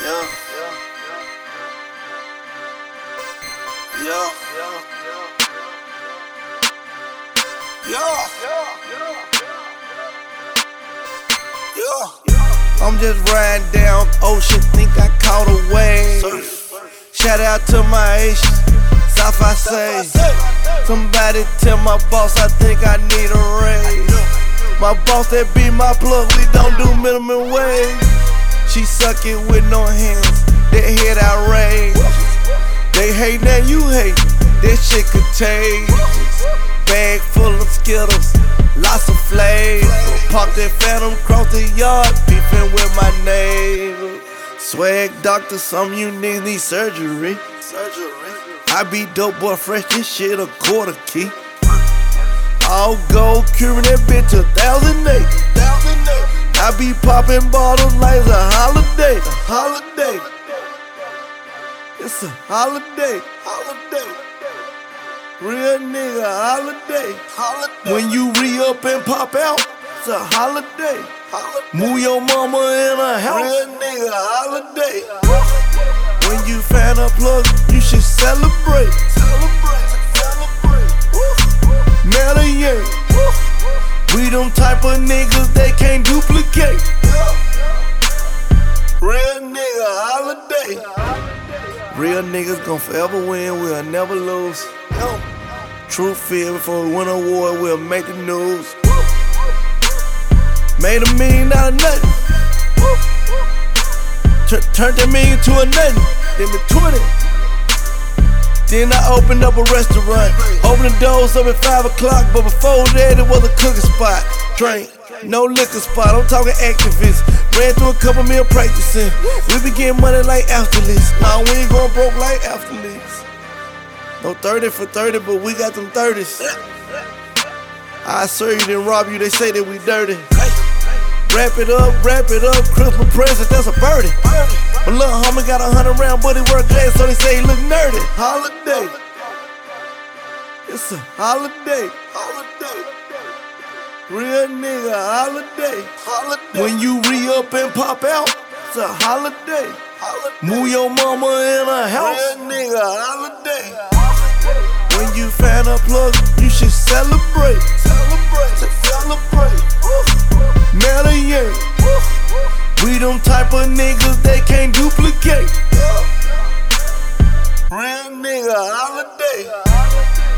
Yeah. Yeah. I'm just riding down ocean, think I caught a wave. Shout out to my Asians, South I say. Somebody tell my boss I think I need a raise. My boss that be my plug, we don't do minimum wage. She suck it with no hands, that head outrage. They hate now you hate, that shit contagious. Bag full of Skittles, lots of flavor. Park that phantom across the yard, beefing with my neighbor. Swag doctor, some you niggas need surgery. I be dope boy fresh, this shit a quarter key. All gold, curing that bitch 1,008. I be popping bottles like it's a holiday. It's a holiday. Real nigga holiday. When you re-up and pop out, it's a holiday. Move your mama in a house. Real nigga holiday. When you find a plug, you should celebrate. Medellin. We them type of niggas they can't duplicate. Real nigga holiday. Real niggas gon' forever win, we'll never lose. True fear before we win an award, we'll make the news. Made $1 million out of nothing. Turned that million to a nothing. Then the 20. Then I opened up a restaurant. Opened the doors up at 5 o'clock, but before that it was a cooking spot. Drink, no liquor spot, I'm talking activists. Ran through a couple meal practicing. We be getting money like athletes. Nah, we ain't going broke like athletes. No 30 for 30, but we got them 30s. I serve you, then rob you, they say that we dirty. Wrap it up, Christmas present, that's a birdie. My little homie got 100 round, but he work glass, so they say he look nerdy. Holiday. It's a holiday. Real nigga holiday. When you re-up and pop out, it's a holiday. Move your mama in a house. Real nigga holiday. When you find a plug, you should celebrate. Medellin. We them type of niggas they can't duplicate. Real nigga holiday.